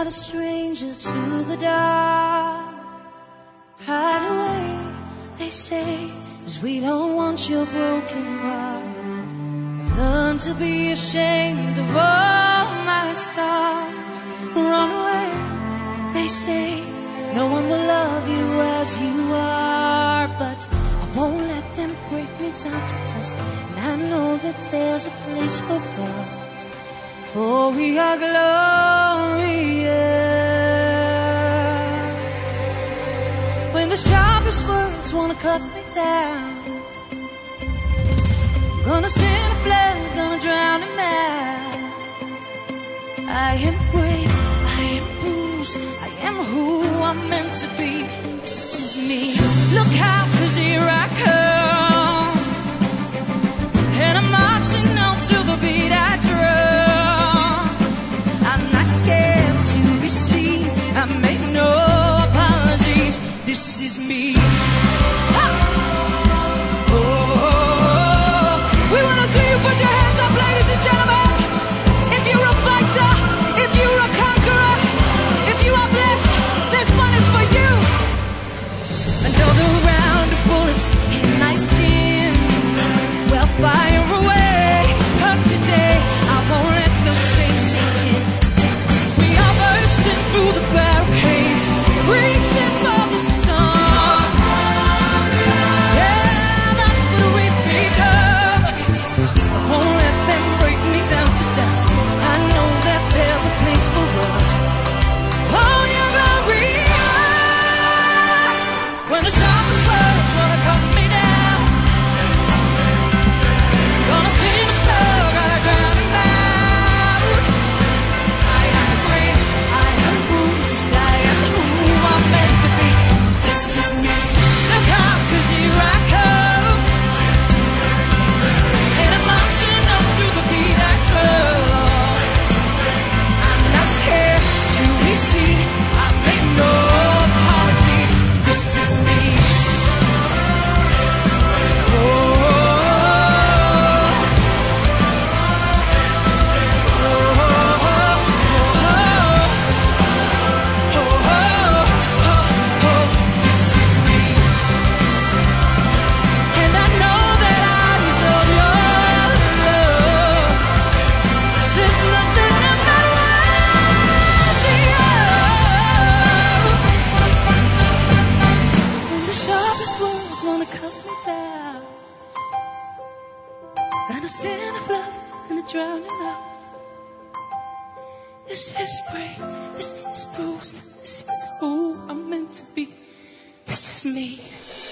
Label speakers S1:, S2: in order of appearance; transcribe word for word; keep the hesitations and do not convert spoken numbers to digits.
S1: not a stranger to the dark. Hide away, they say, 'cause we don't want your broken parts. I've learned to be ashamed of all my scars. Run away, they say, no one will love you as you are. But I won't let them break me down to dust. And I know that there's a place for us, for we are glorious. When the sharpest words wanna cut me down, gonna send a flood, gonna drown a man. I am brave, I am bruised, I am who I'm meant to be. This is me. Look out, 'cause here I come, and I'm marching on to the beat I drum. I'm not scared to be seen, I make no apologies. This is me. Ha! Oh, we wanna see you put your hands up, ladies and gentlemen. If you're a fighter, if you're a conqueror, if you are blessed, this one is for you. Another round of bullets in my skin, well, fire away, 'cause today I won't let the shame sink in. We are bursting through the barricades, reaching for the sun. Yeah, that's what we become. I won't let them break me down to dust. I know that there's a place for us. Oh, you're glorious. When the sharpest words wanna cut me down, gonna send a flood, gonna drown him out. I am brave, I am bruised, I am who I'm meant to be. This is me. Look out, 'cause here I come, and I'm marching up to the beat I drum. I'm not scared to be seen, I make no apologies. This is me. Oh, oh, oh, oh, oh, oh, this is me. And I know that I deserve your love. There's nothing I'm not worthy of. When the sharpest words wanna cut me down, and I send a flood and I drown him out. This is brave, this is bruised, this is who I'm meant to be. This is me.